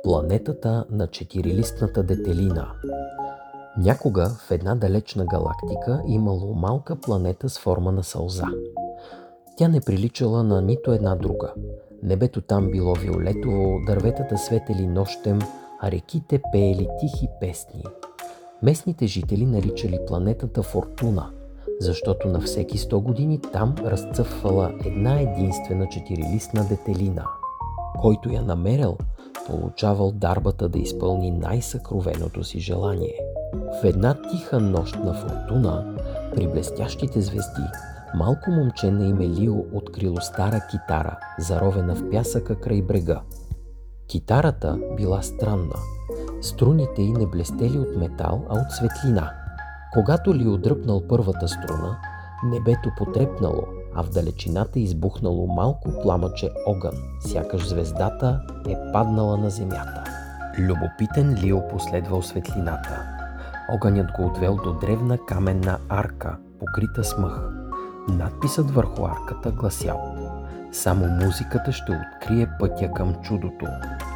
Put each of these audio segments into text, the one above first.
Планетата на четирилистната детелина. Някога в една далечна галактика имало малка планета с форма на сълза. Тя не приличала на нито една друга. Небето там било виолетово, дърветата светели нощем, а реките пеели тихи песни. Местните жители наричали планетата Фортуна, защото на всеки 100 години там разцъфвала една единствена четирилистна детелина. Който я намерил, получавал дарбата да изпълни най-съкровеното си желание. В една тиха нощ на Фортуна, при блестящите звезди, малко момче на име Лио открило стара китара, заровена в пясъка край брега. Китарата била странна. Струните й не блестели от метал, а от светлина. Когато Лио дръпнал първата струна, небето потрепнало, а в далечината избухнало малко пламъче огън, сякаш звездата е паднала на земята. Любопитен Лио последвал светлината. Огънят го отвел до древна каменна арка, покрита с мъх. Надписът върху арката гласял: „Само музиката ще открие пътя към чудото“.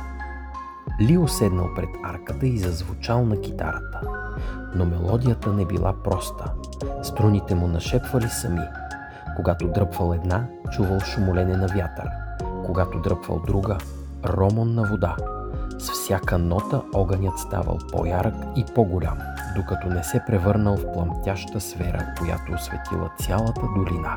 Лио седнал пред арката и зазвучал на китарата. Но мелодията не била проста. Струните му нашепвали сами. Когато дръпвал една, чувал шумолене на вятър. Когато дръпвал друга, ромон на вода. С всяка нота огънят ставал по-ярък и по-голям, докато не се превърнал в пламтяща сфера, която осветила цялата долина.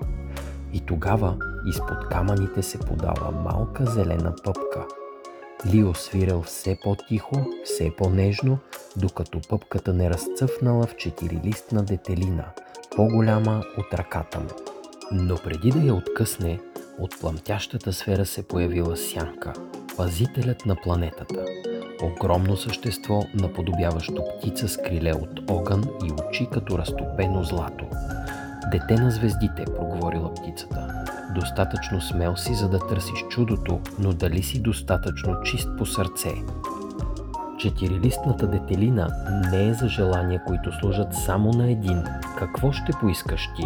И тогава изпод камъните се подала малка зелена пъпка. Лио свирел все по-тихо, все по-нежно, докато пъпката не разцъфнала в четирилистна детелина, по-голяма от ръката му. Но преди да я откъсне, от пламтящата сфера се появила сянка, пазителят на планетата. Огромно същество, наподобяващо птица с криле от огън и очи като разтопено злато. „Дете на звездите“, проговорила птицата. „Достатъчно смел си, за да търсиш чудото, но дали си достатъчно чист по сърце?“ Четирилистната детелина не е за желания, които служат само на един. Какво ще поискаш ти?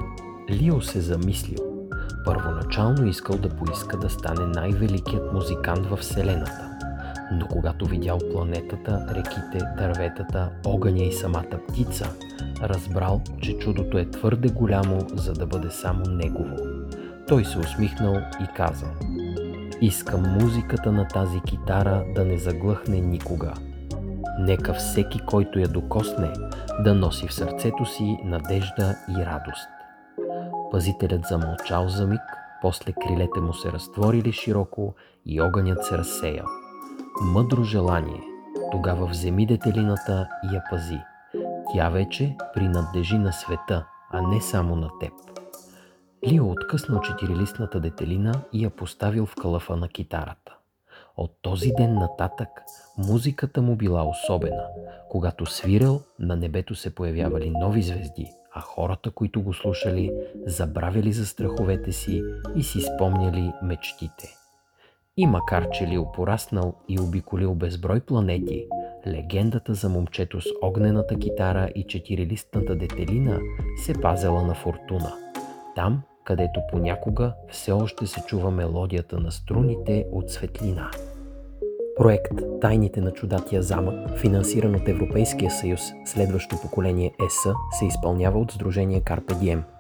Лио се замислил. Първоначално искал да поиска да стане най-великият музикант във Вселената. Но когато видял планетата, реките, дърветата, огъня и самата птица, разбрал, че чудото е твърде голямо, за да бъде само негово. Той се усмихнал и казал: „Искам музиката на тази китара да не заглъхне никога. Нека всеки, който я докосне, да носи в сърцето си надежда и радост.“ Пазителят замълчал за миг, после крилете му се разтворили широко и огънят се разсеял. „Мъдро желание, тогава вземи детелината и я пази. Тя вече принадлежи на света, а не само на теб.“ Лио откъснал четирилистната детелина и я поставил в калъфа на китарата. От този ден нататък музиката му била особена. Когато свирел, на небето се появявали нови звезди, а хората, които го слушали, забравяли за страховете си и си спомняли мечтите. И макар че Лио пораснал и обиколил безброй планети, легендата за момчето с огнената китара и четирилистната детелина се пазела на Фортуна. Там, където понякога все още се чува мелодията на струните от светлина. Проект „Тайните на чудатия замък“, финансиран от Европейския съюз, следващо поколение ЕС, се изпълнява от Сдружение Carpe Diem.